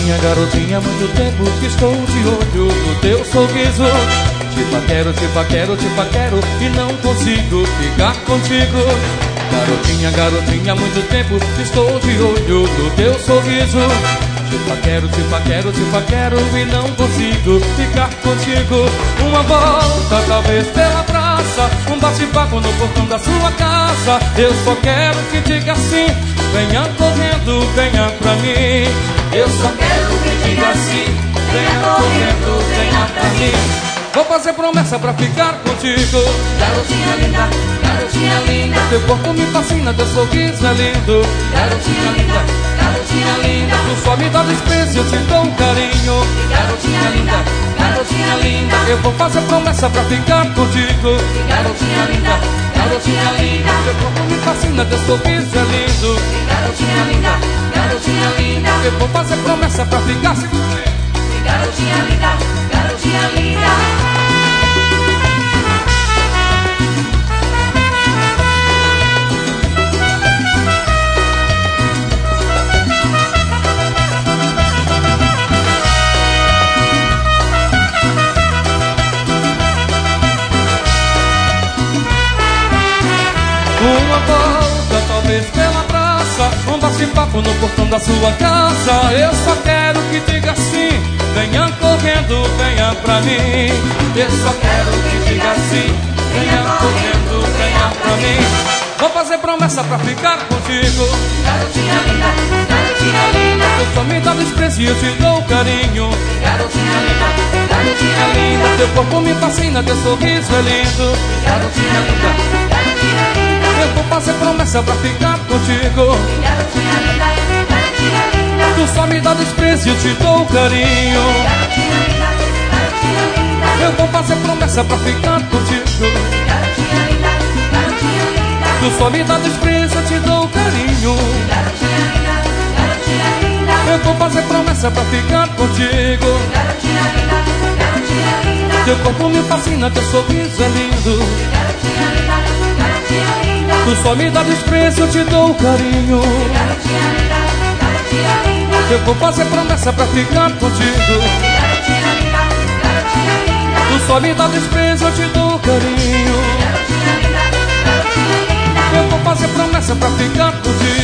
Garotinha, garotinha, há muito tempo que estou de olho no teu sorriso. Te paquero, te paquero, te paquero e não consigo ficar contigo. Garotinha, garotinha, há muito tempo que estou de olho no teu sorriso. Te paquero, te paquero, te paquero e não consigo ficar contigo. Uma volta, talvez pela praça, um bate-papo no portão da sua casa. Eu só quero que diga assim, venha correndo, venha pra mim. Eu só quero que diga assim, venha correndo, venha pra mim. Vou fazer promessa pra ficar contigo. Garotinha linda, garotinha linda. Teu corpo me fascina, teu sorriso é lindo. Garotinha linda, garotinha linda. Tu só me dá desprezo, eu te dou um carinho. Garotinha linda, garotinha linda. Eu vou fazer promessa pra ficar contigo. Garotinha linda, garotinha linda. Teu corpo me fascina, teu sorriso é lindo. Garotinha linda, garotinha linda. Eu vou fazer promessa pra ficar seguro. Garotinha linda, garotinha linda. Uma volta, talvez pela praça, um bate-papo no portão da sua casa. Eu só quero que diga assim, venha correndo, venha pra mim. Eu só quero que diga assim, venha correndo, venha pra mim. Vou fazer promessa pra ficar contigo. Garotinha linda, garotinha linda. Tu só me dá desprezo e eu te dou carinho. Garotinha linda, garotinha linda. Teu corpo me fascina, teu sorriso é lindo. Garotinha linda, garotinha linda. Eu vou fazer promessa pra ficar contigo. Garotinha linda, garotinha linda. Tu só me dá desprezo e eu te dou carinho. Garotinha linda, garotinha linda. Eu vou fazer promessa pra ficar contigo. Garotinha linda, garotinha linda. Tu só me dá desprezo, eu te dou carinho. Garotinha linda, garotinha linda. Eu vou fazer promessa pra ficar contigo. Garotinha linda, garotinha linda. Teu corpo me fascina, teu sorriso é lindo. Garotinha linda, garotinha linda. Tu só me dá desprezo, eu te dou carinho. Garotinha linda, garotinha linda. Eu vou fazer promessa pra ficar contigo. Garotinha linda, garotinha linda. Tu só me dá desprezo, eu te dou carinho. Garotinha linda, garotinha linda. Eu vou fazer promessa pra ficar contigo.